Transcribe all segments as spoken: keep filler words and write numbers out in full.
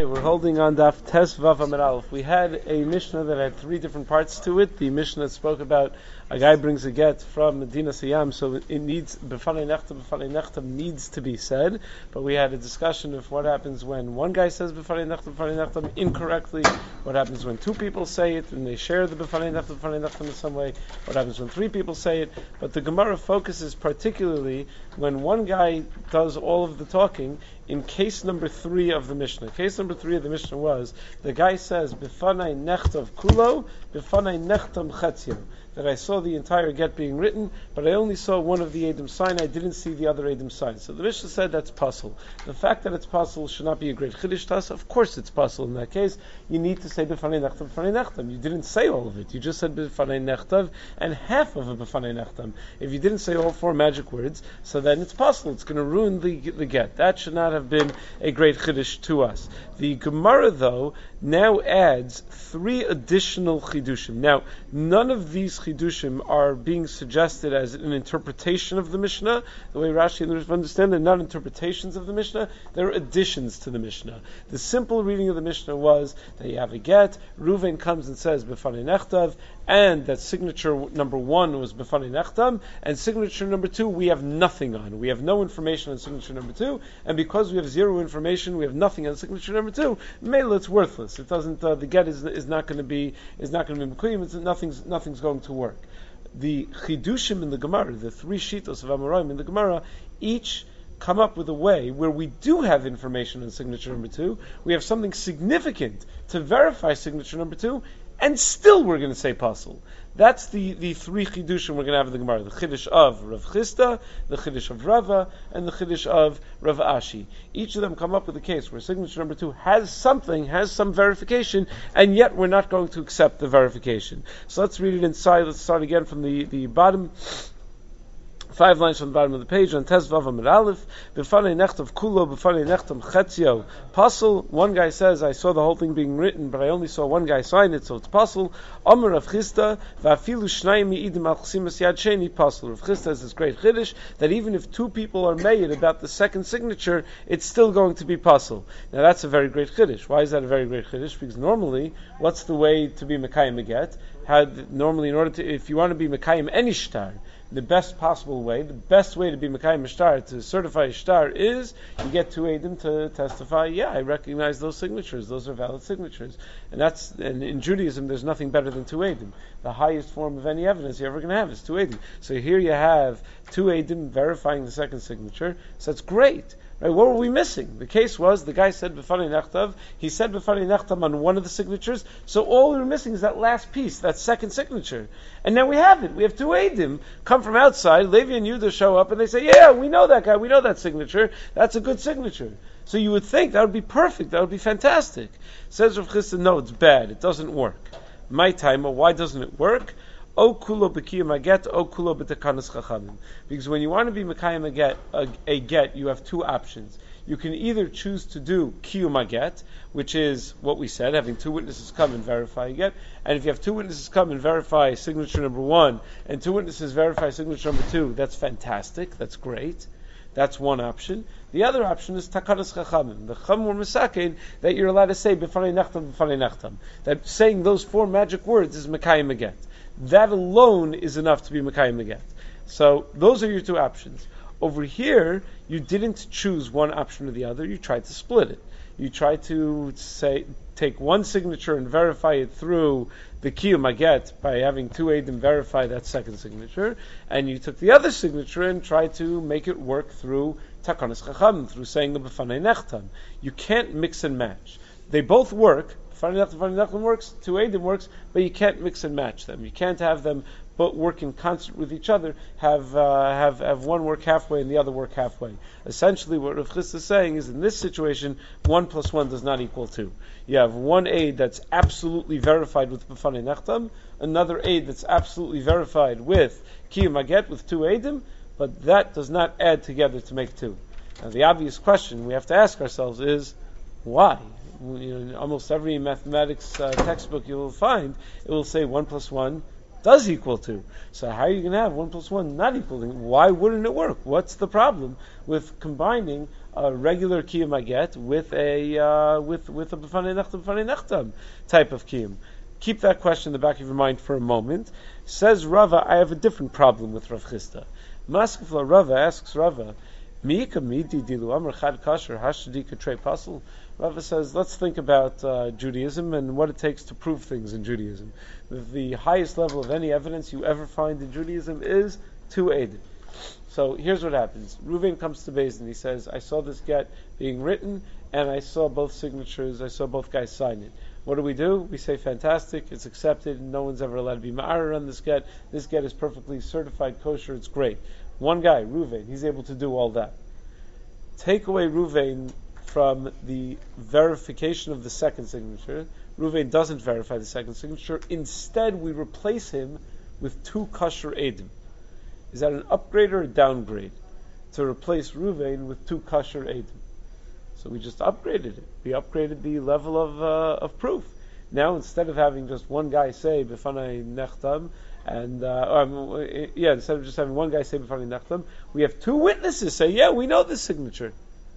Okay, we're holding on Daf Tes Vav Amud Aleph. We had a Mishnah that had three different parts to it. The Mishnah spoke about a guy brings a get from Medina Siyam, so it needs B'fanei Nechtam, B'fanei Nechtam needs to be said. But we had a discussion of what happens when one guy says B'fanei Nechtam, B'fanei Nechtam incorrectly. What happens when two people say it and they share the B'fanei Nechtam, B'fanei Nechtam in some way. What happens when three people say it. But the Gemara focuses particularly when one guy does all of the talking. In case number three of the Mishnah, case number three of the Mishnah was the guy says B'fanei Nechtav Kulo, B'fanei Nechtam Chetzio. That I saw the entire get being written, but I only saw one of the Edom sign. I didn't see the other Edom sign. So the Mishnah said that's puzzle. The fact that it's puzzle should not be a great chiddush to us. Of course, it's puzzle. In that case, you need to say B'fanei Nechtav, B'fanei Nechtam. You didn't say all of it. You just said B'fanei Nechtav and half of a B'fanei Nechtam. If you didn't say all four magic words, so then it's puzzle. It's going to ruin the the get. That should not have been a great chiddush to us. The Gemara, though, now adds three additional chidushim. Now, none of these chidushim are being suggested as an interpretation of the Mishnah. The way Rashi and the Rishon understand, they're not interpretations of the Mishnah, they're additions to the Mishnah. The simple reading of the Mishnah was that you have a get, Reuven comes and says B'fanei Nechtav, and that signature number one was B'fanei Nechtam, and signature number two we have nothing on. We have no information on signature number two, and because we have zero information, we have nothing on signature number two, Mela, it's worthless. It doesn't, uh, the get is, is not going to be, is not going to be Mekuyim, it's nothing's, nothing's going to work. The Chidushim in the Gemara, the three Shitos of Amoraim in the Gemara, each come up with a way where we do have information on signature number two, we have something significant to verify signature number two, and still we're going to say puzzle. That's the, the three chidushim we're going to have in the Gemara. The chiddush of Rav Chisda, the chiddush of Rava, and the chiddush of Rav Ashi. Each of them come up with a case where signature number two has something, has some verification, and yet we're not going to accept the verification. So let's read it inside. Let's start again from the, the bottom. Five lines from the bottom of the page on Tes Vav Amud Aleph. B'fanei Nechtav Kulo, B'fanei Nechtam Chetzio. Puzzle. One guy says, I saw the whole thing being written, but I only saw one guy sign it, so it's puzzle. Omer Rav Chisda, Va'afilu Shnayim Mi'idim Al Chesimas Yad Sheni Puzzle. Rav Chisda has this great chiddush that even if two people are made about the second signature, it's still going to be puzzle. Now that's a very great chiddush. Why is that a very great chiddush? Because normally, what's the way to be Mekayim Get? How normally, in order to, if you want to be Mekayim any shtar, the best possible way, the best way to be Mekayim Shtar, to certify a shtar, is you get two Eidim to testify, yeah, I recognize those signatures, those are valid signatures. And that's, and in Judaism there's nothing better than two Eidim. The highest form of any evidence you're ever going to have is two Eidim. So here you have two Eidim verifying the second signature, so that's great. Right, what were we missing? The case was, the guy said B'fanei Nechtav, he said B'fanei Nechtam on one of the signatures, so all we were missing is that last piece, that second signature. And now we have it. We have two Eidim come from outside, Levi and Yehuda show up, and they say, yeah, we know that guy, we know that signature, that's a good signature. So you would think that would be perfect, that would be fantastic. Says Rav Chisda, no, it's bad, it doesn't work. My time, why doesn't it work? O kulo b'kiyum aget, o kulo b'tekanas chachamim. Because when you want to be mekayim a get, a, a get, you have two options. You can either choose to do kiyum aget, which is what we said, having two witnesses come and verify a get. And if you have two witnesses come and verify signature number one, and two witnesses verify signature number two, that's fantastic, that's great. That's one option. The other option is takanas chachamim. The chacham were misakein that you're allowed to say b'fanei nechtam, b'fanei nechtam. That saying those four magic words is mekayim a get. That alone is enough to be Mekayim the get. So those are your two options. Over here, you didn't choose one option or the other. You tried to split it. You tried to say take one signature and verify it through the Kiyum Aget by having two Eidim verify that second signature, and you took the other signature and tried to make it work through Takanas Chacham, through saying the B'fanei Nechtam. You can't mix and match. They both work. B'fanei Nechtam, B'fanei Nechtam works, two Eidim works, but you can't mix and match them. You can't have them both work in concert with each other, have uh, have have one work halfway and the other work halfway. Essentially, what Rav Chisda is saying is, in this situation, one plus one does not equal two. You have one aid that's absolutely verified with B'fanei Nechtam, another aid that's absolutely verified with Kiyum Aget, with two Eidim, but that does not add together to make two. Now, the obvious question we have to ask ourselves is, why? You know, in almost every mathematics uh, textbook you will find, it will say one plus one does equal two. So how are you going to have one plus one not equaling? Why wouldn't it work? What's the problem with combining a regular kiyum I get with a uh, with with a b'fanei nechtam b'fanei nechtam type of kiyum? Keep that question in the back of your mind for a moment. Says Rava, I have a different problem with Rav Chisda. Maskefla Rava asks Rava, Miika midi dilu amar chad kasher hashadika trei pasel. Rava says, let's think about uh, Judaism and what it takes to prove things in Judaism. The, the highest level of any evidence you ever find in Judaism is two eidim. So here's what happens. Reuven comes to Beis and he says, I saw this get being written and I saw both signatures, I saw both guys sign it. What do we do? We say, fantastic, it's accepted, no one's ever allowed to be ma'arer on this get. This get is perfectly certified kosher, it's great. One guy, Reuven, he's able to do all that. Take away Reuven from the verification of the second signature. Reuven doesn't verify the second signature. Instead, we replace him with two kosher edim. Is that an upgrade or a downgrade? To replace Reuven with two kosher edim. So we just upgraded it. We upgraded the level of uh, of proof. Now, instead of having just one guy say b'fanai nechtam, and uh, um, yeah, instead of just having one guy say b'fanai nechtam, we have two witnesses say, yeah, we know this signature.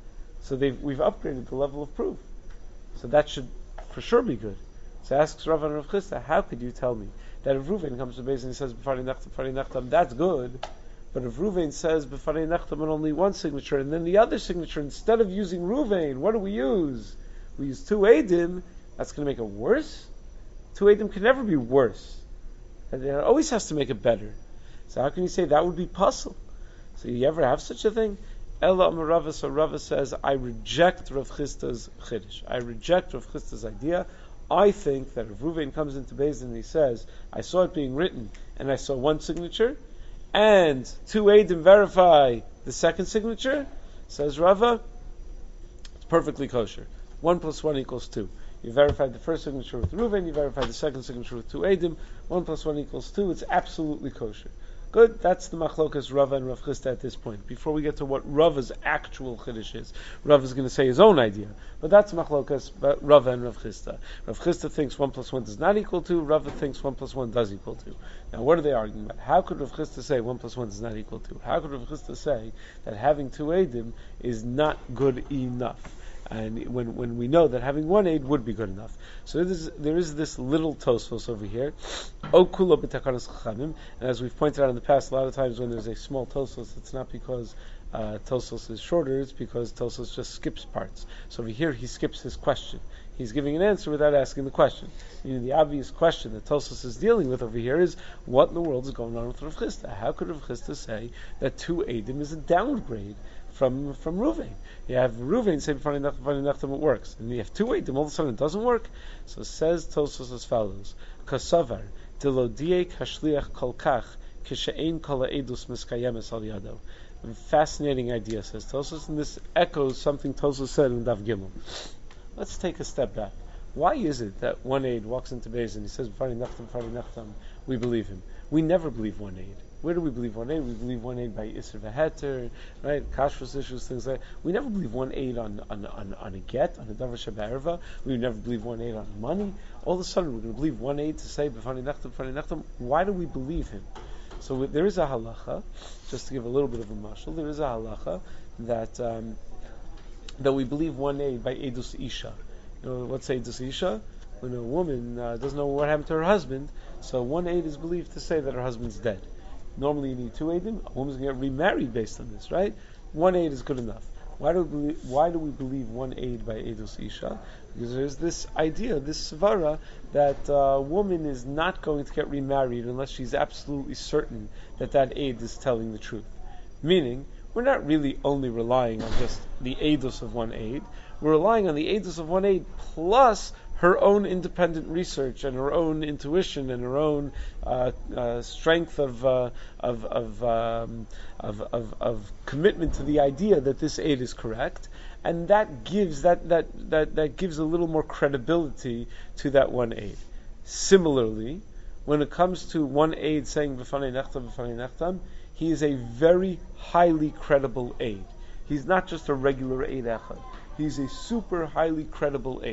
So they've, we've upgraded the level of proof. So that should for sure be good. So asks Rav and Rav Chisda, how could you tell me that if Reuven comes to Beis and he says b'fanai nechtam, b'fanai nechtam, that's good. But if Reuven says b'fanei nechtam on only one signature, and then the other signature, instead of using Reuven, what do we use? We use two edim. That's going to make it worse. Two edim can never be worse. And it always has to make it better. So how can you say that would be puzzle? So you ever have such a thing? Ella Amar Rava, so Rava says, I reject Rav Chisda's chiddush. I reject Rav Chisda's idea. I think that if Reuven comes into Beis and he says, I saw it being written, and I saw one signature, and two Eidim verify the second signature, says Rava, it's perfectly kosher. One plus one equals two. You verified the first signature with Reuven, you verified the second signature with two Eidim, one plus one equals two, it's absolutely kosher. Good, that's the machlokas Rava and Rav Chisda at this point. Before we get to what Rava's actual chiddush is, Rava is going to say his own idea. But that's machlokas Rava and Rav Chisda. Rav Chisda thinks one plus one does not equal two, Rava thinks one plus one does equal two. Now what are they arguing about? How could Rav Chisda say one plus one does not equal two? How could Rav Chisda say that having two Eidim is not good enough? And when when we know that having one aid would be good enough. So there is, there is this little Tosfos over here. Okulo b'takanas chachamim. And as we've pointed out in the past, a lot of times when there's a small Tosfos, it's not because uh, Tosfos is shorter, it's because Tosfos just skips parts. So over here he skips his question. He's giving an answer without asking the question. You know, the obvious question that Tosfos is dealing with over here is, what in the world is going on with Rav Chisda? How could Rav Chisda say that two Eidim is a downgrade from from Reuven? You have Reuven say b'fanei nechtam, b'fanei nechtam, it works, and you have two Eidim, all of a sudden it doesn't work. So says Tosfos as follows: Kasavar delodie kashliach kolkach kishein kol ha'edus miskayemes al yado. Fascinating idea, says Tosfos, and this echoes something Tosfos said in Daf Gimel. Let's take a step back. Why is it that one aid walks into Beis and he says b'fanei nechtam, b'fanei nechtam, we believe him? We never believe one aid. Where do we believe one aid? We believe one aid by Isser v'Heter, right? Kashrus issues, things like that. We never believe one aid on, on, on, on a get, on a davar shebe'erva. We never believe one aid on money. All of a sudden we're going to believe one aid to say b'fanei nechtam, b'fanei nechtam. Why do we believe him? So there is a halacha, just to give a little bit of a mashal, there is a halacha that um, that we believe one aid by Edus Isha. You know, what's Edus Isha? When a woman uh, doesn't know what happened to her husband, so one aid is believed to say that her husband's dead. Normally you need two eidim. A woman's going to get remarried based on this, right? One aid is good enough. Why do we believe, why do we believe one aid by Edus Isha? Because there's this idea, this svara, that a woman is not going to get remarried unless she's absolutely certain that that aid is telling the truth. Meaning, we're not really only relying on just the edus of one aid. We're relying on the edus of one aid plus her own independent research and her own intuition and her own uh, uh, strength of, uh, of, of, um, of, of, of commitment to the idea that this aid is correct, and that gives that, that, that, that gives a little more credibility to that one aid. Similarly, when it comes to one aid saying b'fanei nechtam, b'fanei nechtam, he is a very highly credible aid. He's not just a regular aid echad. He's a super highly credible aid.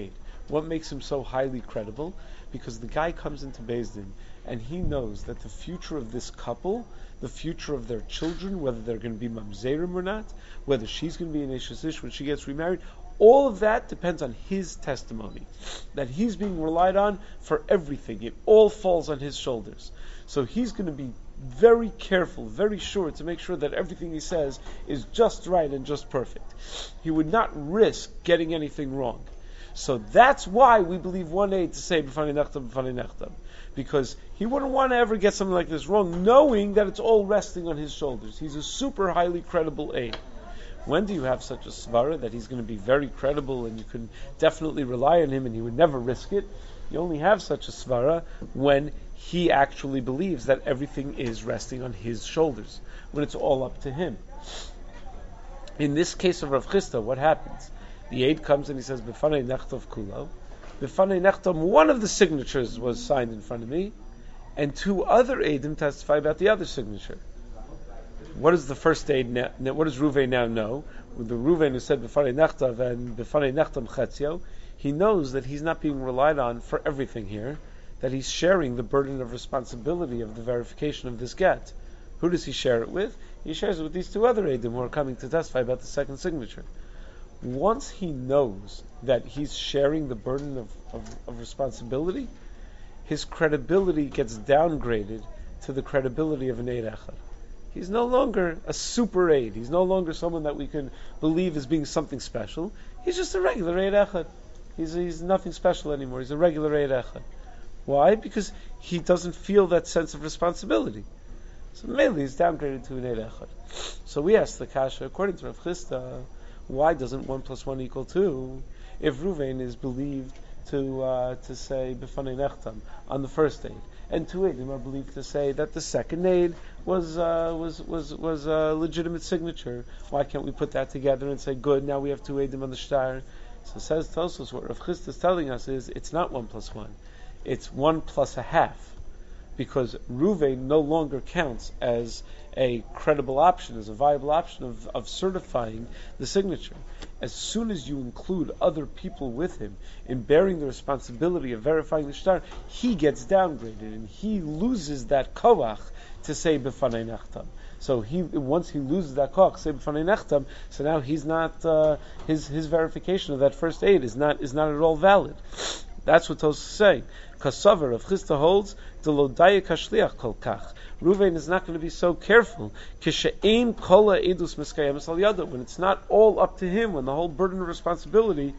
What makes him so highly credible? Because the guy comes into Beis Din and he knows that the future of this couple, the future of their children, whether they're going to be mamzerim or not, whether she's going to be an Eshes Ish when she gets remarried, all of that depends on his testimony, that he's being relied on for everything. It all falls on his shoulders. So he's going to be very careful, very sure to make sure that everything he says is just right and just perfect. He would not risk getting anything wrong. So that's why we believe one aid to say b'fanei nechtam, b'fanei nechtam, because he wouldn't want to ever get something like this wrong, knowing that it's all resting on his shoulders. He's a super highly credible aid. When do you have such a svara that he's going to be very credible and you can definitely rely on him and he would never risk it? You only have such a svara when he actually believes that everything is resting on his shoulders, when it's all up to him. In this case of Rav Chisda, what happens? The aid comes and he says, B'fanei nechtav kulo. B'fanei nechtam, one of the signatures was signed in front of me, and two other aidim testify about the other signature. What does the first aid now, what does Ruvain now know? With the Ruvain who said B'fanei nechtav and B'fanei nechtam chetzio, he knows that he's not being relied on for everything here, that he's sharing the burden of responsibility of the verification of this get. Who does he share it with? He shares it with these two other aidim who are coming to testify about the second signature. Once he knows that he's sharing the burden of, of, of responsibility, his credibility gets downgraded to the credibility of an Eid Echad. He's no longer a super aid. He's no longer someone that we can believe as being something special. He's just a regular Eid Echad. He's, he's nothing special anymore. He's a regular Eid Echad. Why? Because he doesn't feel that sense of responsibility. So mainly he's downgraded to an Eid Echad. So we ask the Kasha, according to Rav Chisda, why doesn't one plus one equal two if Ruvain is believed to uh, to say b'fanei nechtam on the first aid, and two aidim are believed to say that the second aid was uh, was was was a legitimate signature? Why can't we put that together and say, good, now we have two aidim on the shtar? So says Tosfos, what Rav Chisda is telling us is it's not one plus one, it's one plus a half, because Ruvain no longer counts as a credible option, as a viable option of, of certifying the signature. As soon as you include other people with him in bearing the responsibility of verifying the shtar, he gets downgraded and he loses that koach to say b'fanei nechtam. So he once he loses that koach, say b'fanei nechtam, so now he's not uh, his his verification of that first aid is not is not at all valid. That's what Tosfos is saying. Kasavar of Chisda holds the lodaya kashliach kol kach. Ruvain is not going to be so careful. Kishe'ein kola edus miskayemis al yado, when it's not all up to him, when the whole burden of responsibility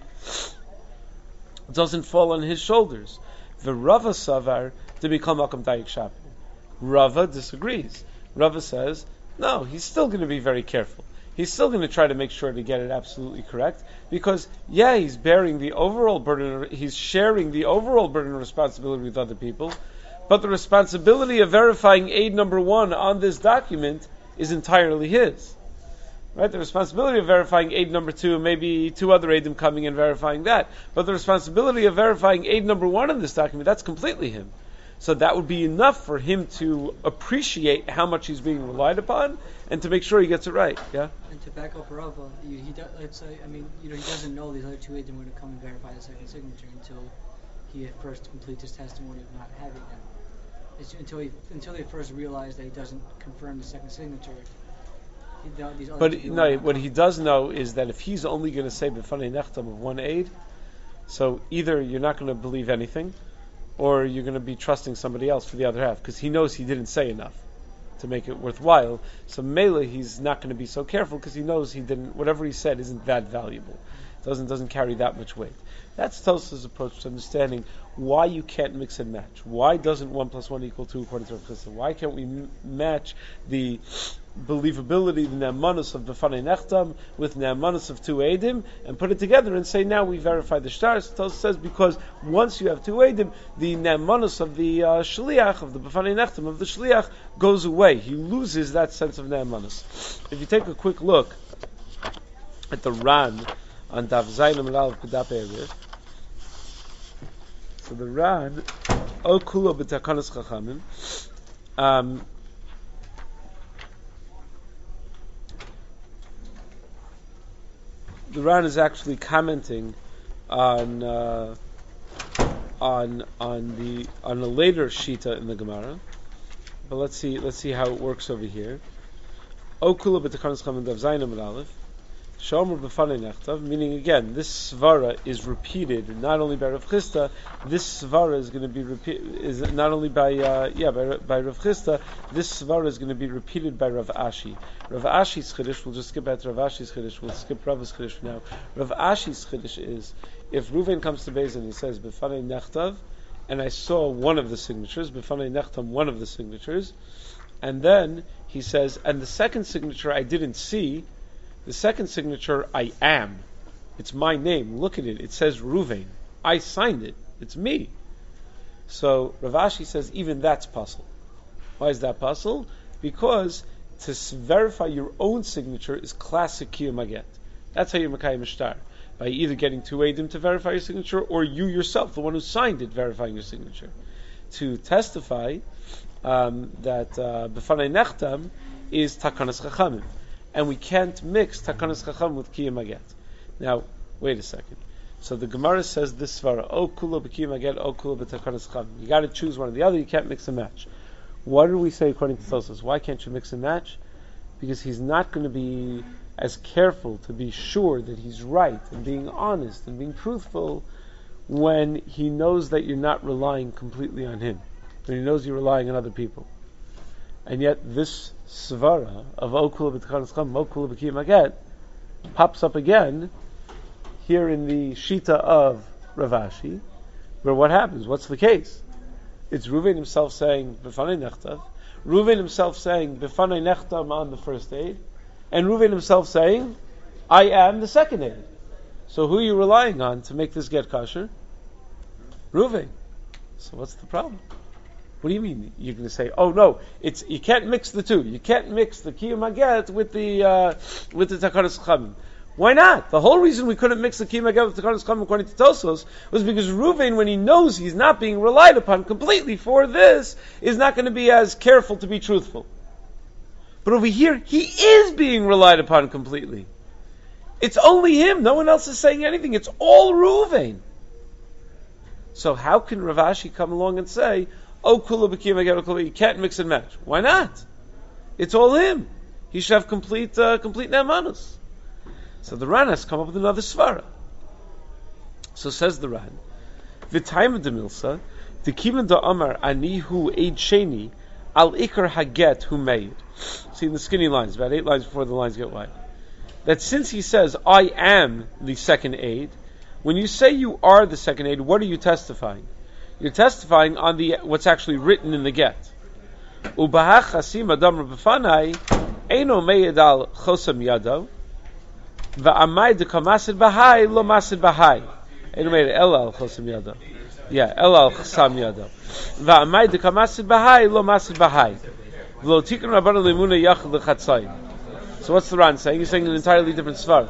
doesn't fall on his shoulders. The Rava savar to become makam dayik shapir. Rava disagrees. Rava says, no, he's still going to be very careful. He's still going to try to make sure to get it absolutely correct, because, yeah, he's bearing the overall burden, he's sharing the overall burden of responsibility with other people, but the responsibility of verifying aid number one on this document is entirely his. Right? The responsibility of verifying aid number two, maybe two other aidim coming and verifying that, but the responsibility of verifying aid number one in this document, that's completely him. So that would be enough for him to appreciate how much he's being relied upon and to make sure he gets it right. Yeah. And to back up Rava, he, he does, let's say, I mean, you know, he doesn't know these other two aidim are going to come and verify the second signature until he at first completes his testimony of not having them. It's until he until they first realize that he doesn't confirm the second signature. He, these other but no, what he does know is that if he's only going to say b'fanei nechtam of one aid, so either you're not going to believe anything, or you're going to be trusting somebody else for the other half, because he knows he didn't say enough to make it worthwhile. So Mele, he's not going to be so careful because he knows he didn't. Whatever he said isn't that valuable. Doesn't doesn't carry that much weight. That's Tosfos' approach to understanding why you can't mix and match. Why doesn't one plus one equal two according to Rav Chisda? Why can't we m- match the believability, the ne'amanus of b'fanei nechtam with ne'amanus of two eidim and put it together and say now we verify the shtars? Tosfos says because once you have two eidim, the ne'amanus of the uh, shliach, of the b'fanei nechtam of the shliach goes away. He loses that sense of ne'amanus. If you take a quick look at the Ran on Daf Zayin Amud Aleph Kedap Erech, so the Ran O Kulo B'Takanos Chachamim, um the Ran is actually commenting on uh, on on the on a later shita in the Gemara, but let's see let's see how it works over here. Okula b'takanas chachamim dav zayin amud aleph. Shomer b'fanei nechtav, meaning again, this svara is repeated not only by Rav Chisda. This svara is going to be repeated is not only by uh, yeah by by Rav Chisda. This svara is going to be repeated by Rav Ashi. Rav Ashi's chiddush. We'll just skip back to Rav Ashi's chiddush. We'll skip Rav's chiddush for now. Rav Ashi's chiddush is if Reuven comes to Beis and he says b'fanei nechtav, and I saw one of the signatures b'fanei nechtam, one of the signatures, and then he says, and the second signature I didn't see. The second signature, I am. It's my name. Look at it. It says Reuven. I signed it. It's me. So Rav Ashi says even that's puzzle. Why is that puzzle? Because to s- verify your own signature is classic Kiyum Haget. That's how you're Mekayim Mishtar. By either getting two Eidim to verify your signature, or you yourself, the one who signed it, verifying your signature. To testify um, that B'fanei Nechtam is Takanas Chachamim. And we can't mix Takanas Chacham with Kiyum Haget. Now, wait a second. So the Gemara says this svara, O kulo b'Kiyum Haget, O kulo b'Takanas Chacham. You got to choose one or the other. You can't mix and match. What do we say according to Tosfos? Why can't you mix and match? Because he's not going to be as careful to be sure that he's right and being honest and being truthful when he knows that you're not relying completely on him. When he knows you're relying on other people. And yet this svara of Okula b'Takanas Chacham, Okula b'Kiyum Haget pops up again here in the Shita of Rav Ashi, where what happens? What's the case? It's Reuven himself saying B'fanei Nechtav, Reuven himself saying B'fanei Nechtam on the first aid, and Reuven himself saying I am the second aid. So who are you relying on to make this get kosher? Reuven. So what's the problem? What do you mean? You're going to say, "Oh no, it's you can't mix the two. You can't mix the Kiyum Haget with the uh, with the Takanas Chachamim." Why not? The whole reason we couldn't mix the Kiyum Haget with the Takanas Chachamim, according to Tosfos, was because Reuven, when he knows he's not being relied upon completely for this, is not going to be as careful to be truthful. But over here, he is being relied upon completely. It's only him. No one else is saying anything. It's all Reuven. So how can Rav Ashi come along and say, "Oh, kula b'Kiyum Haget, kula," you can't mix and match? Why not? It's all him. He should have complete, uh, complete ne'emanus. So the Ran has come up with another svara. So says the Ran, "V'tayim demilsa, t'kimen da amar anihu eid sheni al ikar haget hu made." See in the skinny lines, about eight lines before the lines get wide. That since he says, "I am the second aid," when you say you are the second aid, what are you testifying? You're testifying on the what's actually written in the get. Ubahach chasim adam b'fanai eino meyed al chosam yado va'amay dekamasid bahai lo masid bahai eino meyed el al chosam yado. Yeah, el al chosam yado va'amay dekamasid bahai lo masid bahai v'lo tikun rabban lemuna yachad lechatzayim. So what's the Ran saying? He's saying an entirely different svara.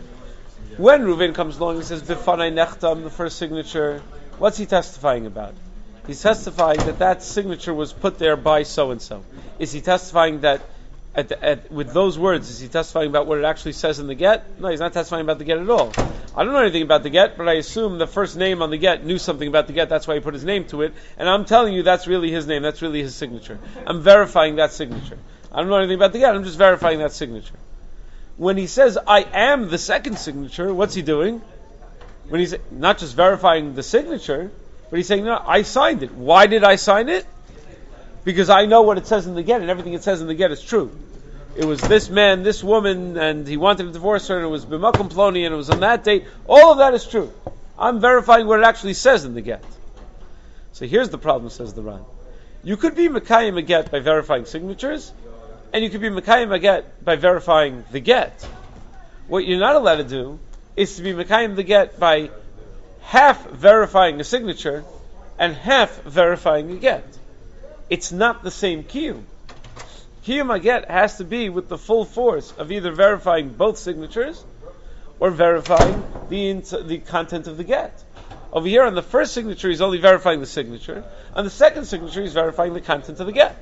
When Reuven comes along and says b'fanai nechtam, the first signature, what's he testifying about? He's testifying that that signature was put there by so-and-so. Is he testifying that, at the, at, with those words, is he testifying about what it actually says in the get? No, he's not testifying about the get at all. I don't know anything about the get, but I assume the first name on the get knew something about the get, that's why he put his name to it, and I'm telling you that's really his name, that's really his signature. I'm verifying that signature. I don't know anything about the get, I'm just verifying that signature. When he says, I am the second signature, what's he doing? When he's not just verifying the signature, but he's saying, no, I signed it. Why did I sign it? Because I know what it says in the get, and everything it says in the get is true. It was this man, this woman, and he wanted to divorce her, and it was b'makom ploni, and it was on that date. All of that is true. I'm verifying what it actually says in the get. So here's the problem, says the Ran. You could be Mekayim a get by verifying signatures, and you could be Mekayim a get by verifying the get. What you're not allowed to do is to be Mekayim the get by half verifying a signature and half verifying a get. It's not the same kiyum. Kiyum a get has to be with the full force of either verifying both signatures or verifying the int- the content of the get. Over here on the first signature he's only verifying the signature. On the second signature he's verifying the content of the get.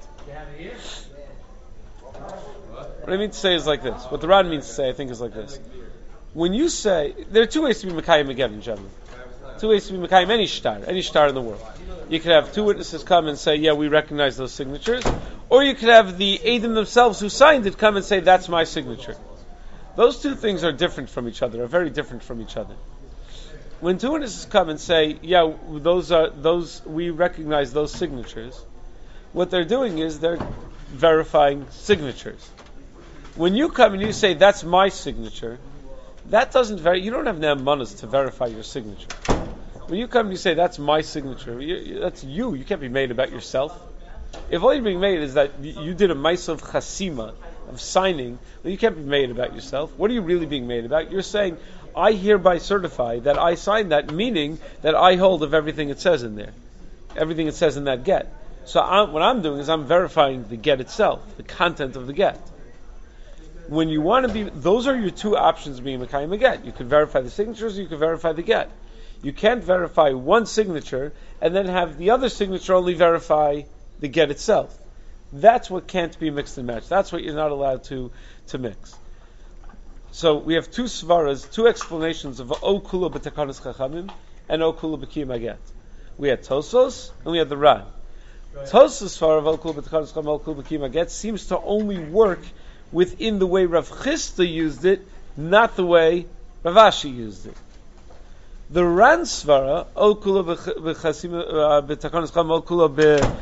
What I mean to say is like this. What the Ran means to say, I think, is like this. When you say, there are two ways to be Mekayim a get in general. Two two ways to be Mekayim any shtar, any shtar in the world. You could have two witnesses come and say, yeah, we recognize those signatures. Or you could have the Eidim themselves who signed it come and say, that's my signature. Those two things are different from each other, are very different from each other. When two witnesses come and say, yeah, those are those we recognize those signatures, what they're doing is they're verifying signatures. When you come and you say, that's my signature, that doesn't ver- you don't have ne'emanos to verify your signature. When you come and you say, that's my signature, you, you, that's you. You can't be made about yourself. If all you're being made is that you did a ma'aseh of chasima, of signing, then you can't be made about yourself. What are you really being made about? You're saying, I hereby certify that I signed that, meaning that I hold of everything it says in there. Everything it says in that get. So I'm, what I'm doing is I'm verifying the get itself, the content of the get. When you want to be, those are your two options being Mekayim a get. You can verify the signatures, or you can verify the get. You can't verify one signature and then have the other signature only verify the get itself. That's what can't be mixed and matched. That's what you're not allowed to, to mix. So we have two svaras, two explanations of O Kula b'Takanos Chachamim and O Kula b'Kiyum Haget. We had Tosos and we had the Ran. Right. Tosos svara of O Kula b'Takanos Chachamim, O Kula b'Kiyum Haget seems to only work within the way Rav Chisda used it, not the way Rav Ashi used it. The Ran svara O Kula b'Takanos Chachamim, O Kula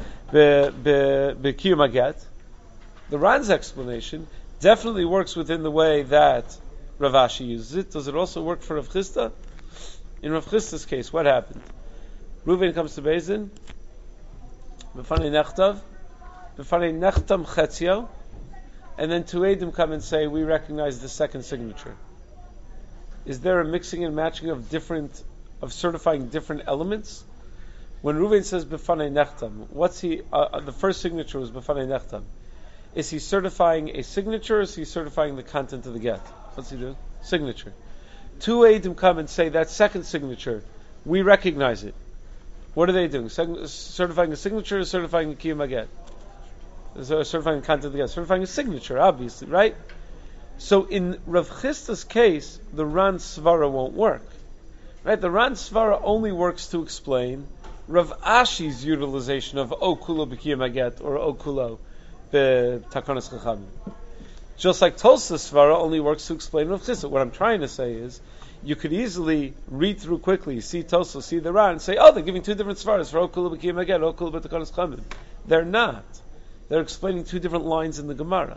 b'Kiyum Haget. The Ran's explanation definitely works within the way that Rav Ashi uses it. Does it also work for Rav Chisda? In Rav Chisda's case, what happened? Reuven comes to Beis Din, B'fanei Nechtav, B'fanei Nechtam Chetzio, and then two Eidim come and say, we recognize the second signature. Is there a mixing and matching of different, of certifying different elements? When Reuven says B'fanei Nechtam, what's he, uh, the first signature was B'fanei Nechtam. Is he certifying a signature, or is he certifying the content of the get? What's he doing? Signature. Two Eidim come and say that second signature, we recognize it. What are they doing? Seg- certifying a signature or certifying the Kiyum Haget? So certifying the content of the get. Certifying a signature, obviously, right? So in Rav Chisda's case, the Ran Svara won't work. Right? The Ran Svara only works to explain Rav Ashi's utilization of O Kulo b'Kiyum Haget or O Kulo the Takanos Chachamim. Just like Tosas Svara only works to explain Rav Chisda. What I'm trying to say is, you could easily read through quickly, see Tosas, see the Ran, and say, oh, they're giving two different Svaras for Okul B'Kiyum Haget, Okul B'Takanos Chachamim. They're not. They're explaining two different lines in the Gemara.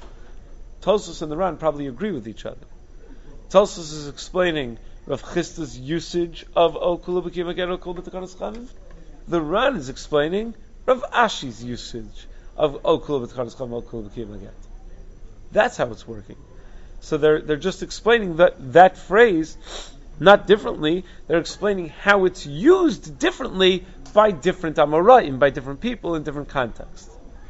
Tosas and the Ran probably agree with each other. Tosas is explaining Rav Chisda's usage of Okul B'Kiyum Haget, Okul B'Takanos Chachamim. The Ran is explaining Rav Ashi's usage of Okul B'Takanos Chachamim, Okul B'Kiyum Haget. That's how it's working. So they're they're just explaining that that phrase not differently. They're explaining how it's used differently by different Amoraim, by different people in different contexts.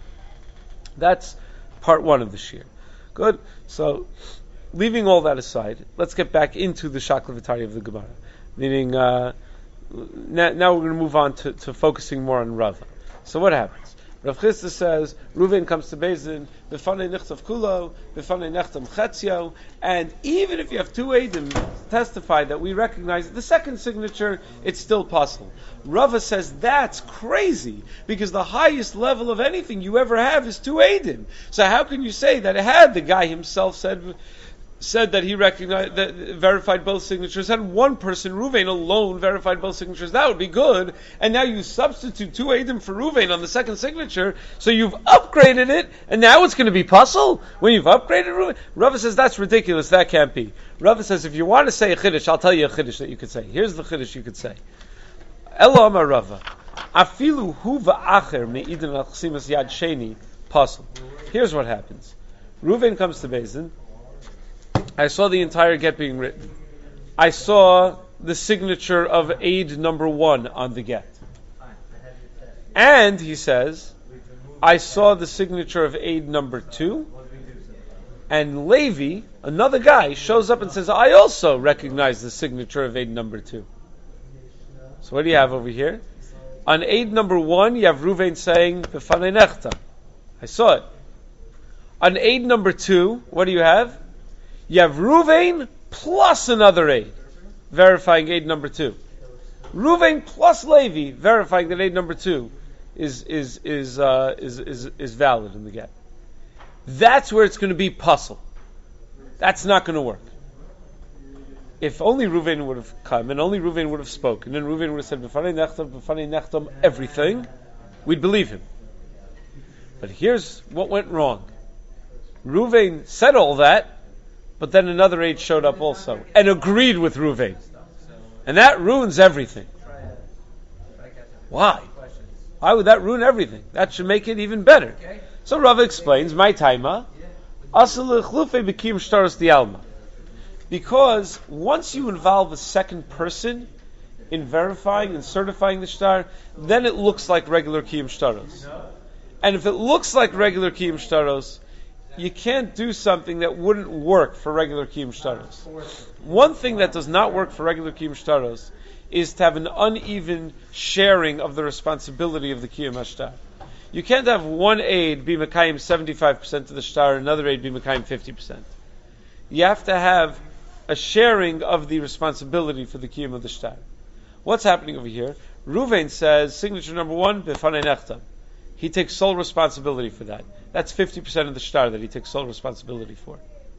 That's part one of the shir. Good. So leaving all that aside, let's get back into the Shakla of the Gemara. Meaning, uh, now, now we're going to move on to, to focusing more on Rava. So what happens? Rav Chisda says, Reuven comes to Beis Din, B'fanei Nechtav Kulo, B'fanei Nechtam Chetzio, and even if you have two Eidim testify that we recognize the second signature, it's still possible. Rava says that's crazy, because the highest level of anything you ever have is two Eidim. So how can you say that had the guy himself said said that he recognized, that verified both signatures, and one person, Reuven alone, verified both signatures, that would be good, and now you substitute two Eidim for Reuven on the second signature, so you've upgraded it, and now it's going to be puzzle when you've upgraded Reuven? Rava says that's ridiculous, that can't be. Rava says if you want to say a chiddush, I'll tell you a chiddush that you could say. Here's the chiddush you could say. Elo Amar Rava, afilu hu va'acher me'idin al chsimas yad sheni puzzle. Here's what happens. Reuven comes to Beis Din. I saw the entire get being written. I saw the signature of aid number one on the get. And, he says, I saw the signature of aid number two. And Levi, another guy, shows up and says, I also recognize the signature of aid number two. So what do you have over here? On aid number one, you have Reuven saying, B'fanei Nechtam. I saw it. On aid number two, what do you have? You have Reuven plus another aid, verifying aid number two. Ruvain plus Levi verifying that aid number two is is is uh, is, is is valid in the get. That's where it's going to be puzzle. That's not going to work. If only Ruvain would have come and only Ruvain would have spoken, and Ruvain would have said "B'fanei nechtam, b'fanei nechtam," everything, we'd believe him. But here's what went wrong. Ruvain said all that, but then another aide showed up also and agreed with Ruvain, and that ruins everything. Why? Why would that ruin everything? That should make it even better. So Rava explains, "My taima, asal chlufe b'kiyum shtaros dialma." Because once you involve a second person in verifying and certifying the shtar, then it looks like regular kiyum shtaros. And if it looks like regular kiyum shtaros, you can't do something that wouldn't work for regular kiyum shtaros. One thing that does not work for regular kiyum shtaros is to have an uneven sharing of the responsibility of the kiyum hashtar. You can't have one aid be mekayim seventy-five percent of the shtar, another aid be mekayim fifty percent. You have to have a sharing of the responsibility for the kiyum of the shtar. What's happening over here? Ruvain says, signature number one, b'fanei nechtam. He takes sole responsibility for that. That's fifty percent of the shtar that he takes sole responsibility for.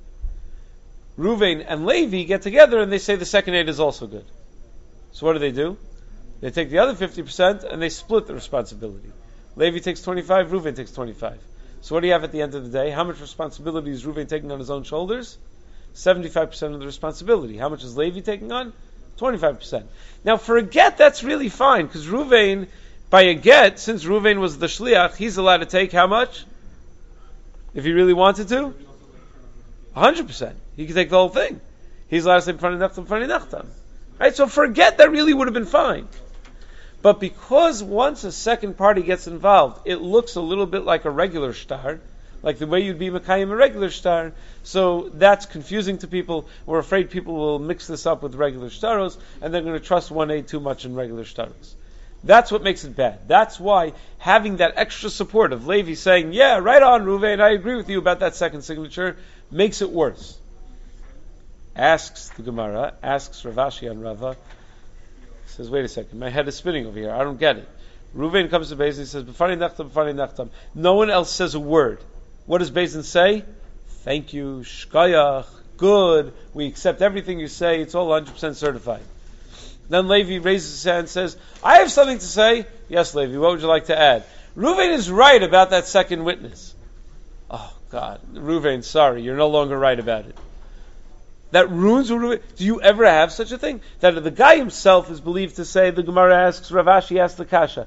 Ruvain and Levi get together and they say the second aid is also good. So what do they do? They take the other fifty percent and they split the responsibility. Levi takes twenty-five, Ruvain takes twenty-five. So what do you have at the end of the day? How much responsibility is Ruvain taking on his own shoulders? seventy-five percent of the responsibility. How much is Levi taking on? twenty-five percent. Now for a get, that's really fine, because Ruvain, by a get, since Ruvain was the shliach, he's allowed to take how much? If he really wanted to? one hundred percent. He could take the whole thing. He's allowed to say b'fanei nechtam, b'fanei nechtam. Right? So for a get, that really would have been fine. But because once a second party gets involved, it looks a little bit like a regular shtar, like the way you'd be mekayim a regular shtar, so that's confusing to people. We're afraid people will mix this up with regular shtaros, and they're going to trust one aid too much in regular shtaros. That's what makes it bad. That's why having that extra support of Levi saying, yeah, right on, Ruvain, I agree with you about that second signature, makes it worse. Asks the Gemara, asks Rav Ashi and Rava, says, wait a second, my head is spinning over here, I don't get it. Ruvain comes to Beis and he says, b'fanei nechtam, b'fanei nechtam. No one else says a word. What does Beis Din say? Thank you, shkayach, good, we accept everything you say, it's all one hundred percent certified. Then Levi raises his hand and says, I have something to say. Yes, Levi, what would you like to add? Ruvain is right about that second witness. Oh, God, Ruvain, sorry, you're no longer right about it. That ruins Ruvain. Do you ever have such a thing? That the guy himself is believed to say, the Gemara asks, Rav Ashi asks the Kasha,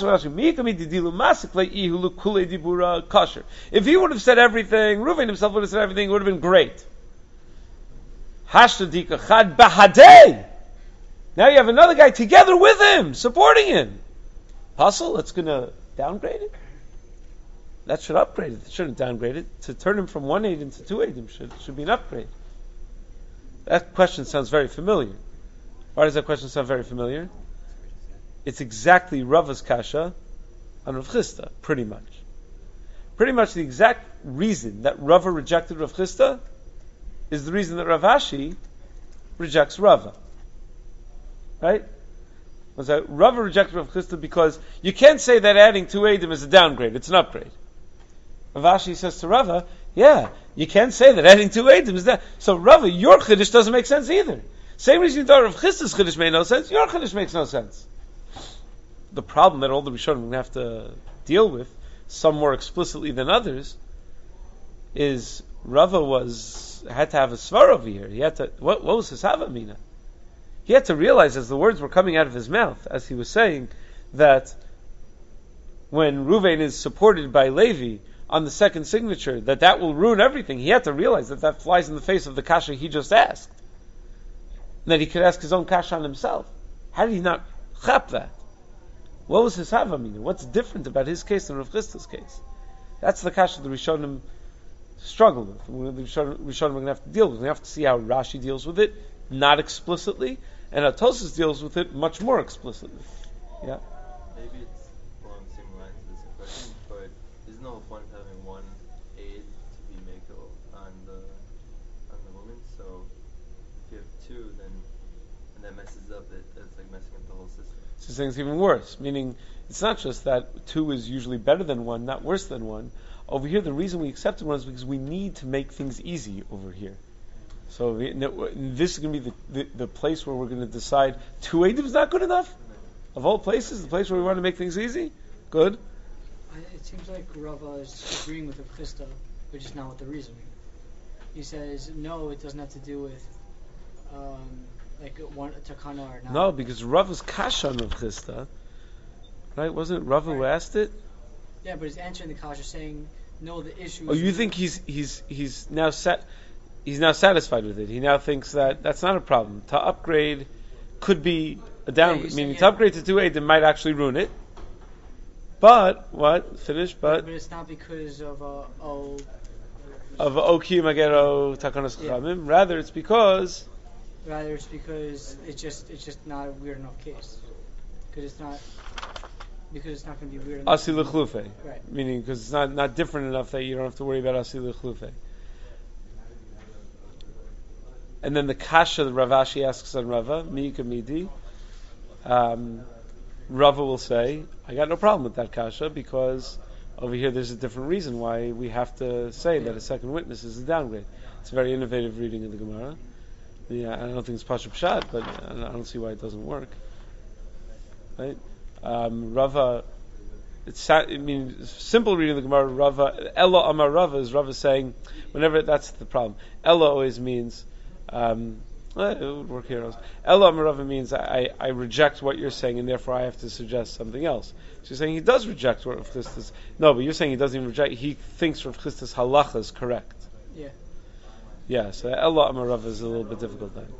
if he would have said everything, Ruvain himself would have said everything, it would have been great. Hashtadika chad bahadei. Now you have another guy together with him, supporting him. Puzzle, that's going to downgrade it? That should upgrade it. It shouldn't downgrade it. To turn him from one aid into two aidim should, should be an upgrade. That question sounds very familiar. Why does that question sound very familiar? It's exactly Rava's kasha on Rav Chisda, pretty much. Pretty much the exact reason that Rava rejected Rav Chisda is the reason that Rav Ashi rejects Rava. Right? So Rava rejected Rav Chisda because you can't say that adding two Eidim is a downgrade, it's an upgrade. Rav Ashi says to Rava, yeah, you can't say that adding two Eidim is that. So Rava, your Chiddush doesn't make sense either. Same reason you thought Rav Chisda's Chiddush made no sense, your Chiddush makes no sense. The problem that all the Rishonim are going to have to deal with, some more explicitly than others, is Rava was had to have a svar over here. He had to. What, what was his havamina? He had to realize as the words were coming out of his mouth, as he was saying, that when Ruvain is supported by Levi on the second signature, that that will ruin everything. He had to realize that that flies in the face of the kasha he just asked. And that he could ask his own kasha on himself. How did he not chap that? What was his havamina? What's different about his case than Rav Chisda's case? That's the kasha the Rishonim struggle with. The Rishonim, Rishonim are going to have to deal with. We have to see how Rashi deals with it, not explicitly, and how Tosfos deals with it much more explicitly. Yeah. Maybe it's along the same lines as this question, but isn't the whole point of having one aid to be mako on the on the woman? So if you have two, then and that messes up it. That's like messing up the whole system. So things even worse. Meaning, it's not just that two is usually better than one, not worse than one. Over here, the reason we accepted one is because we need to make things easy over here. So we, no, this is going to be the, the, the place where we're going to decide two eidim is not good enough. Of all places, the place where we want to make things easy, good. I, it seems like Rava is agreeing with Rav Chisda, which is not with the reasoning. He says no, it doesn't have to do with um, like one takana or not. No, because Rava's kasha on Rav Chisda, right? Wasn't it Rava who asked it? Yeah, but he's answering the kasha saying no. The issue. Oh, you think he's he's he's now set? He's now satisfied with it. He now thinks that that's not a problem. To upgrade could be a downgrade. Yeah, meaning yeah. to upgrade to two eidim might actually ruin it. But what? Finish. But But it's not because of uh, oh. of Oki Magero Takanos Yeah. Chachamim. Rather, it's because Rather, it's because it's just it's just not a weird enough case. Because it's not because it's not going to be weird enough. Asi L'chlufe. Right. Meaning because it's not, not different enough that you don't have to worry about Asi L'chlufe. And then the kasha that Rav Ashi asks on Rava, Mika Midi, um, Rava will say, I got no problem with that kasha because over here there's a different reason why we have to say that a second witness is a downgrade. It's a very innovative reading of the Gemara. Yeah, I don't think it's Pashup Pshat, but I don't see why it doesn't work. Right? Um, Rava, it's sa- I mean, simple reading of the Gemara, Rava, Ella Amar Rava is Rava saying, whenever, that's the problem. Ella always means, um, well, it would work here also. Ella Amar Rava means I, I reject what you're saying and therefore I have to suggest something else. So you're saying he does reject what Rav Chisda's, no, but you're saying he doesn't even reject, he thinks Rav Chisda's halacha is correct. Yeah. Yeah, so Ella Amar Rava is a little bit difficult then.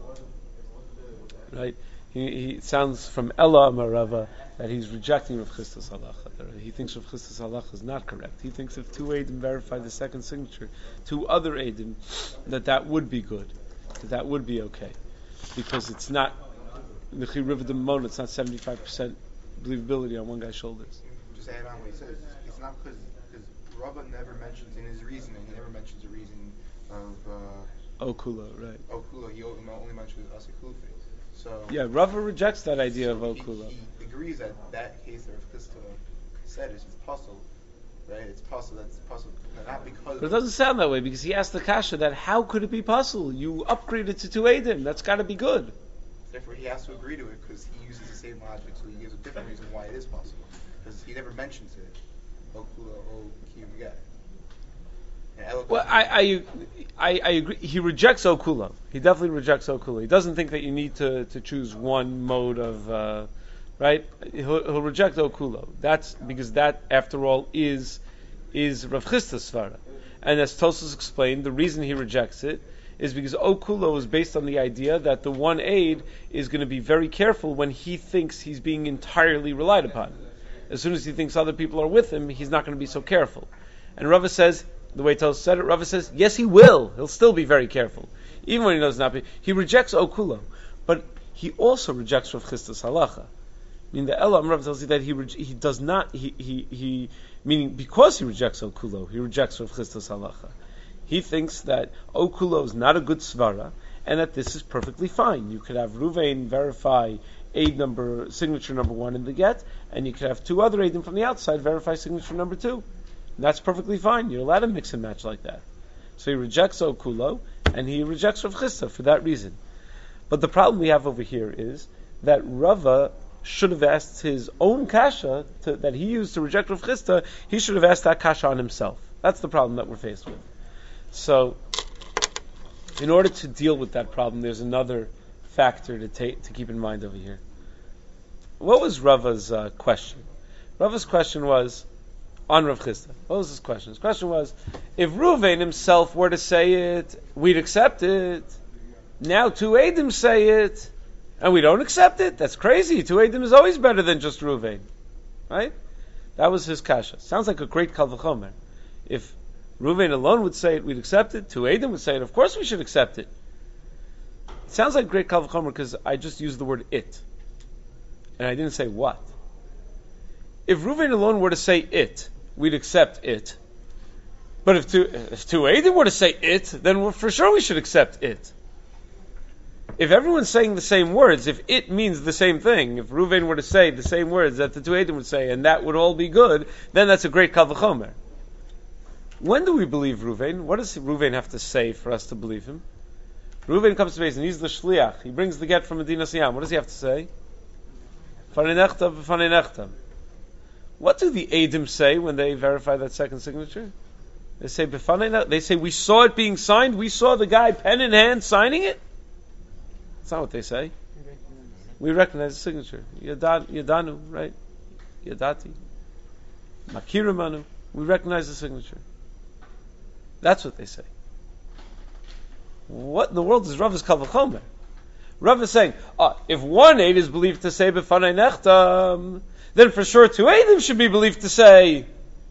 Right? He, he it sounds from Ella Amar Rava that he's rejecting Rav Chisda's halacha. He thinks Rav Chisda's halacha is not correct. He thinks if two eidim verify the second signature, two other eidim, that that would be good, that that would be okay, because it's not the chiriv mon. It's not seventy-five percent believability on one guy's shoulders. Just add on what he says. It's not because because Rava never mentions in his reasoning. He never mentions the reasoning of uh, Okula, right? Okula. He only only mentions Asiklufi. So Yeah, Rava rejects that idea so of he- Okula. He, agrees that that case that Rav Chisda said is puzzle, right? It's puzzle. That's puzzle, not because. But it doesn't sound that way because he asked the kasha that how could it be possible? You upgraded to two eidim. That's got to be good. Therefore, he has to agree to it because he uses the same logic. So he gives a different reason why it is possible because he never mentions it. Okula, O Kiyum Well, I, I, I, I agree. He rejects Okula. He definitely rejects Okula. He doesn't think that you need to, to choose one mode of, uh, right? He'll, he'll reject Okula. That's because that, after all, is is Rav Chisda's svara. And as Tosfos explained, the reason he rejects it is because Okula is based on the idea that the one aid is going to be very careful when he thinks he's being entirely relied upon. As soon as he thinks other people are with him, he's not going to be so careful. And Rava says, the way Tosfos said it, Rava says, yes, he will. He'll still be very careful, even when he knows not. Be. He rejects Okula, but he also rejects Rav Chisda's halacha. I mean, the Elam Rav tells you that he re- he does not. He, he he meaning because he rejects Okulo, he rejects Rav Chisda's halacha. He thinks that Okulo is not a good svara, and that this is perfectly fine. You could have Ruvain verify aid number signature number one in the get, and you could have two other aidim from the outside verify signature number two. That's perfectly fine. You're allowed to mix and match like that. So he rejects Okulo, and he rejects Rav Chisda for that reason. But the problem we have over here is that Rava should have asked his own kasha to, that he used to reject Rav Chisda. He should have asked that kasha on himself. That's the problem that we're faced with. So, in order to deal with that problem, there's another factor to take to keep in mind over here. What was Rava's uh, question? Rava's question was on Rav Chisda. What was his question? His question was, if Ruvain himself were to say it, we'd accept it. Now two Eidim say it, and we don't accept it. That's crazy. Two Eidim is always better than just Ruvain, right? That was his kasha. Sounds like a great kal v'chomer. If Ruvain alone would say it, we'd accept it. Two Eidim would say it. Of course, we should accept it. It sounds like great kal v'chomer because I just used the word it, and I didn't say what. If Ruvain alone were to say it, we'd accept it. But if two if two Eidim were to say it, then we're, for sure we should accept it. if everyone's saying the same words, if it means the same thing, if Reuven were to say the same words that the two Eidim would say, and that would all be good, then that's a great Kal V'chomer. When do we believe Reuven? What does Reuven have to say for us to believe him? Reuven comes to base and he's the shliach. He brings the get from Medina Siyam. What does he have to say? Fanei nechtav v'fanei nechtav. What do the Eidim say when they verify that second signature? They say b'fanei nechtav. They say we saw it being signed. We saw the guy pen in hand signing it. That's not what they say. We recognize the signature. Yadan, Yadanu, right? Yadati. Makiramanu. We recognize the signature. That's what they say. What in the world is Rava's Kal V'chomer? Rav is saying, ah, if one aid is believed to say B'fanei Nechtam, then for sure two aidim should be believed to say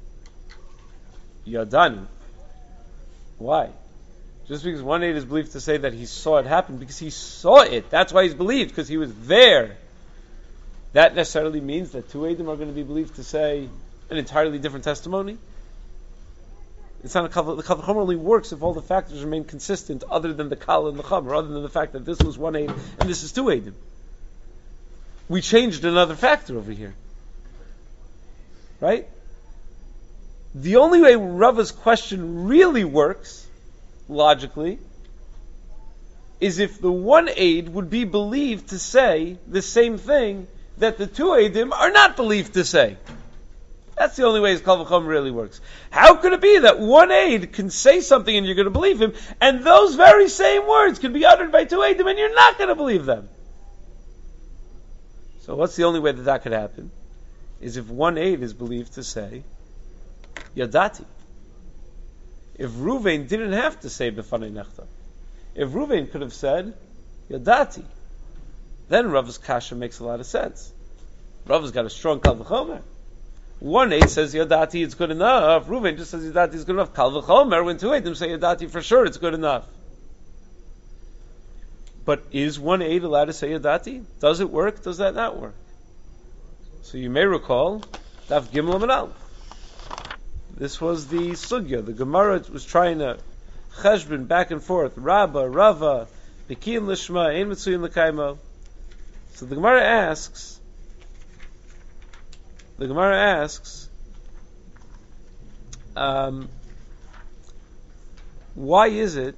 Yadanu. Why? Just because one aid is believed to say that he saw it happen, because he saw it. That's why he's believed, because he was there. That necessarily means that two aidim are going to be believed to say an entirely different testimony. It's not a kal, the Kal V'chomer only works if all the factors remain consistent, other than the kal and the chomer, other than the fact that this was one aid and this is two aidim. We changed another factor over here, right? The only way Rava's question really works, logically, is if the one aid would be believed to say the same thing that the two aidim are not believed to say. That's the only way his Kal V'chomer really works. How could it be that one aid can say something and you're going to believe him, and those very same words can be uttered by two aidim and you're not going to believe them? So what's the only way that that could happen? Is if one aid is believed to say Yadati. If Reuven didn't have to say B'fanei Nechtav, if Reuven could have said Yadati, then Rav's kasha makes a lot of sense. Rav's got a strong Kal V'chomer. One aid says Yadati, it's good enough. Reuven just says Yadati is good enough. Kal V'chomer, when two aidim say Yadati, for sure it's good enough. But is one aid allowed to say Yadati? Does it work? Does that not work? So you may recall, Daf Gimel Amud Aleph. This was the sugya. The Gemara was trying to cheshbon back and forth. Rabba, Rava, Bikiyin Lishma, Ein Mitzuyin L'Kaimo. So the Gemara asks, The Gemara asks, um, why is it,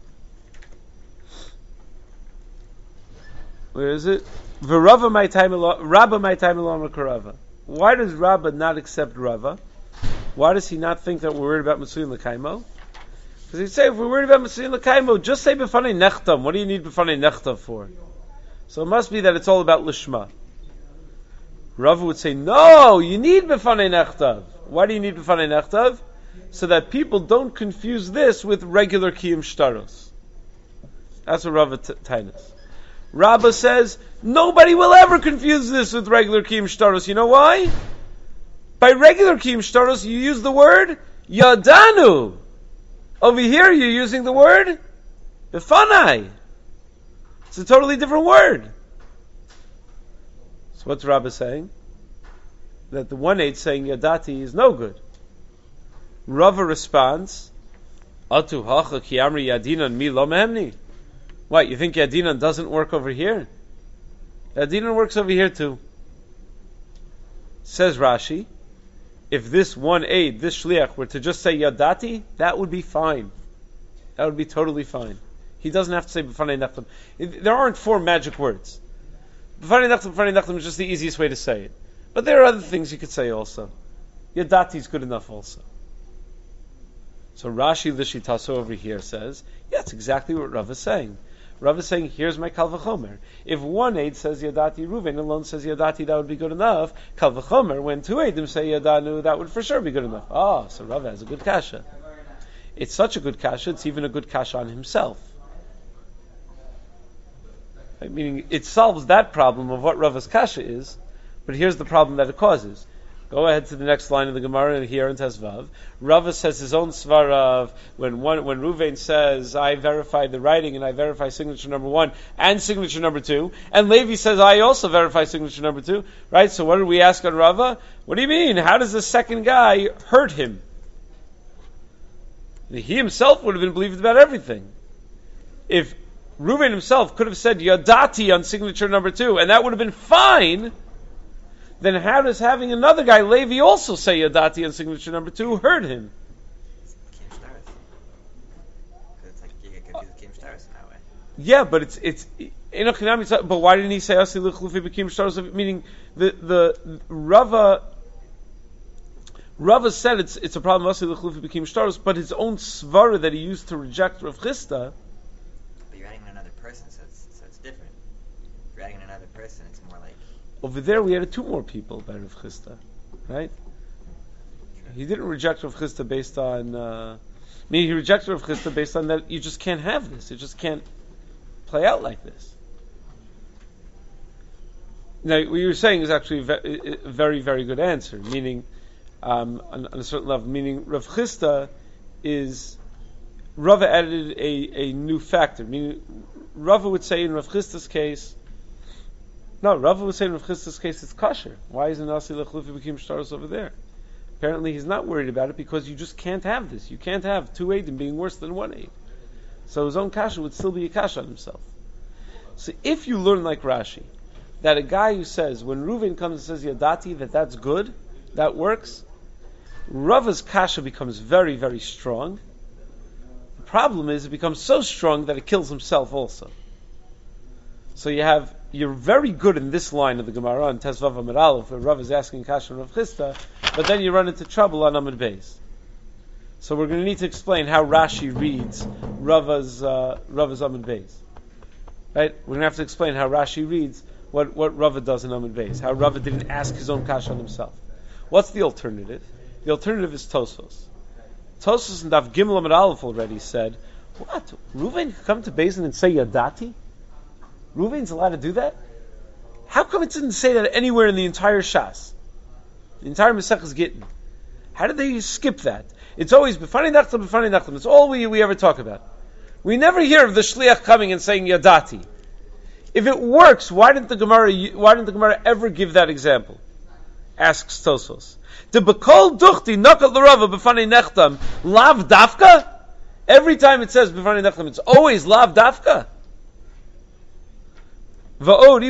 where is it? V'Rava my time Rabba my time along Rava. Why does Rabba not accept Rava? Why does he not think that we're worried about Mitzuyin L'Kaimo? Because he'd say, if we're worried about Mitzuyin L'Kaimo, just say B'fanei Nechtam. What do you need B'fanei Nechtam for? So it must be that it's all about Lishma. Rava would say, no, you need B'fanei Nechtav. Why do you need B'fanei Nechtav? So that people don't confuse this with regular Kiyum Shtaros. That's what Rava t- tainas. Rabba says, nobody will ever confuse this with regular Kiyum Shtaros. You know why? By regular Kiyum Shtaros, you use the word Yadanu. Over here, you're using the word B'fanai. It's a totally different word. So what's Rabba saying? That the one aid saying Yadati is no good. Rava responds, Atu hacha ki amri Yadinan mi lo mehemni. What, you think Yadinan doesn't work over here? Yadinan works over here too. Says Rashi, if this one aid, this shliach, were to just say Yadati, that would be fine. That would be totally fine. He doesn't have to say B'fanei Nechtam. There aren't four magic words. B'fanei Nechtam, B'fanei Nechtam is just the easiest way to say it. But there are other things you could say also. Yadati is good enough also. So Rashi Lishitaso over here says, yeah, that's exactly what Rav is saying. Rav is saying, here's my Kal V'chomer. If one aid says Yadati, Reuven alone says Yadati, that would be good enough. Kal V'chomer, when two aidim say Yadanu, that would for sure be good enough. Ah, oh, so Rav has a good kasha. It's such a good kasha, it's even a good kasha on himself. Right? Meaning, it solves that problem of what Rava's kasha is, but here's the problem that it causes. Go ahead to the next line of the Gemara here in Tezvav. Rava says his own svarav when one when Reuven says, I verify the writing and I verify signature number one and signature number two, and Levi says, I also verify signature number two. Right? So what did we ask on Rava? What do you mean? How does the second guy hurt him? He himself would have been believed about everything. If Reuven himself could have said Yadati on signature number two, and that would have been fine. Then how does having another guy, Levi, also say Yadati on signature number two hurt him? Kim Shtaris. Because it's like you get confused with Kim Shtaris in that way. Yeah, but it's it's but why didn't he say Asi L'chlufi B'Kim Shtaros? Meaning the the Rava Rava said it's it's a problem Asi L'chlufi B'Kim Shtaros, but his own svara that he used to reject Rav Chisda. But you're adding another person, so it's so it's different. If you're adding another person, it's more like over there we added two more people by Rav Chisda, right? He didn't reject Rav Chisda based on. Uh, I mean, he rejected Rav Chisda based on that you just can't have this. It just can't play out like this. Now, what you're saying is actually a very, a very, very good answer. Meaning, um, on, on a certain level, meaning Rav Chisda is Rava added a, a new factor. Meaning, Rava would say in Rav Chisda's case. No, Rava would say in Rav Chisda's case it's kosher. Why isn't Asi L'chlufi B'Kim Shtaros over there? Apparently he's not worried about it because you just can't have this. You can't have two Eidim being worse than one Eid. So his own kasha would still be a kasha on himself. So if you learn like Rashi, that a guy who says, when Reuven comes and says Yadati, that that's good, that works, Rava's kasha becomes very, very strong. The problem is it becomes so strong that it kills himself also. So you have, you're very good in this line of the Gemara on Tezvav Amud Aleph, where Rav is asking kasha on Rav Chisda, but then you run into trouble on Amud Beis. So we're going to need to explain how Rashi reads Rava's uh, Rava's Amud Beis. Right? We're going to have to explain how Rashi reads what, what Rava does in Amud Beis. How Rava didn't ask his own kasha on himself. What's the alternative? The alternative is Tosos. Tosos and Daf Gimel Amud Aleph already said, what? Reuven could come to Beis and say Yadati? Reuven's allowed to do that? How come it didn't say that anywhere in the entire Shas? The entire Masechus Gittin. How did they skip that? It's always B'fani Nachtam, B'fani Nachtam. It's all we, we ever talk about. We never hear of the Shliach coming and saying Yadati. If it works, why didn't the Gemara why didn't the Gemara ever give that example? Asks Tosos. The B'kol Duchti Nakat L'Rava B'fani Nachtam Lav Dafka? Every time it says B'fani Nachtam, it's always Lav Dafka. Okay.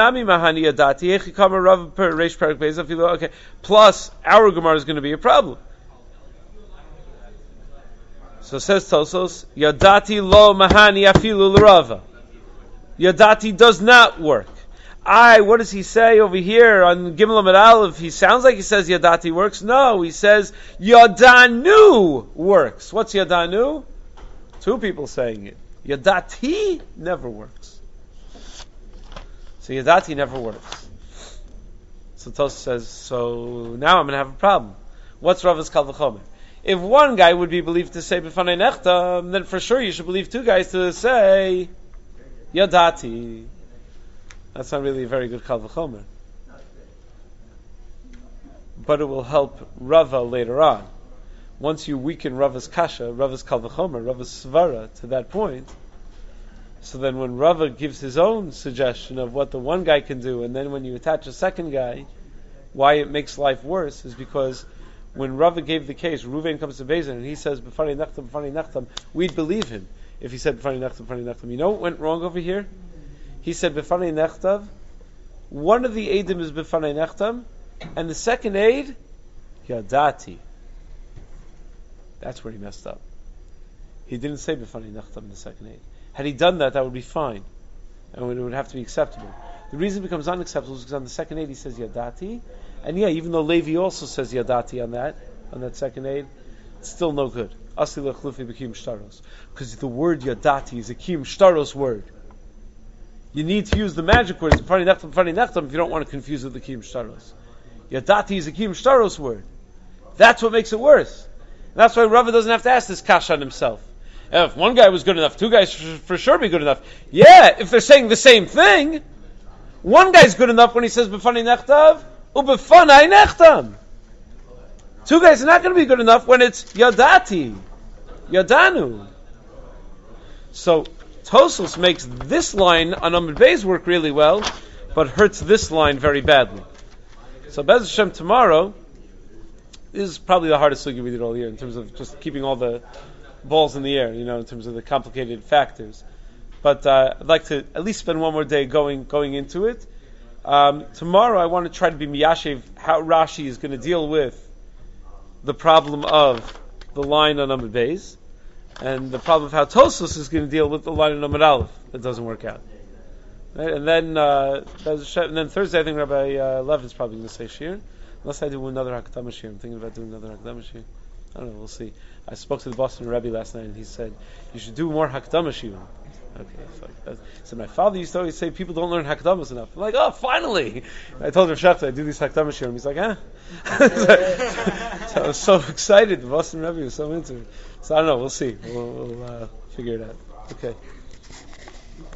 Plus, our Gemara is going to be a problem. So says Tosos, Yadati lo mahani afilu l'rava. Yadati does not work. I, what does he say over here on Gimel Amud Aleph? He sounds like he says Yadati works. No, he says Yadanu works. What's Yadanu? Two people saying it. Yadati never works. So Yadati never works. So Tosos says, so now I'm going to have a problem. What's Rava's Kal V'chomer? If one guy would be believed to say B'fanei Nechtam, then for sure you should believe two guys to say Yadati. That's not really a very good Kal V'chomer. But it will help Rava later on. Once you weaken Rava's Kasha, Rava's Kal V'chomer, Rava's Svara to that point, so then when Rava gives his own suggestion of what the one guy can do, and then when you attach a second guy, why it makes life worse is because when Rava gave the case, Reuven comes to Beis Din and he says, B'fanei Nachtam, B'fanei Nachtam, we'd believe him if he said B'fanei Nachtam, B'fanei Nachtam. You know what went wrong over here? He said B'fanei Nachtam, one of the Eidim is B'fanei Nachtam, and the second Eid, Yadati. That's where he messed up. He didn't say B'fanei Nachtam in the second Eid. Had he done that, that would be fine. And it would have to be acceptable. The reason it becomes unacceptable is because on the second aid he says Yadati. And yeah, even though Levi also says Yadati on that, on that second aid, it's still no good. Asi L'chlufi B'Kim Shtaros. Because the word Yadati is a Kim Shtaros word. You need to use the magic words, B'fani Nechtam, B'fani Nechtam, if you don't want to confuse it with the Kim Shtaros. Yadati is a Kim Shtaros word. That's what makes it worse. And that's why Rava doesn't have to ask this kasha on himself. If one guy was good enough, two guys for, for sure be good enough. Yeah, if they're saying the same thing, one guy's good enough when he says B'fani Nechtav, u'B'fanai Nechtam. Two guys are not going to be good enough when it's Yadati, Yadanu. So Tosos makes this line on Amud Beis work really well, but hurts this line very badly. So Bez Hashem tomorrow, this is probably the hardest sugi we did all year in terms of just keeping all the balls in the air, you know, in terms of the complicated factors. but uh, I'd like to at least spend one more day going going into it. Um, tomorrow I want to try to be miyashiv how Rashi is going to deal with the problem of the line on Amud Beis, and the problem of how Tosfos is going to deal with the line on Amud Aleph that doesn't work out. Right? And then uh, and then Thursday I think Rabbi uh, Lev is probably going to say shir, unless I do another Hakdama shir. I'm thinking about doing another Hakdama shir. I don't know, we'll see. I spoke to the Boston Rebbe last night and he said, you should do more Hakdama shir. Okay, so, so my father used to always say people don't learn Hakdamas enough. I'm like, oh, finally! I told Rav Shachta I do these Hakdama shir, and he's like, huh? So I was so excited. The Boston Rebbe was so into it. So I don't know. We'll see. We'll, we'll uh, figure it out. Okay.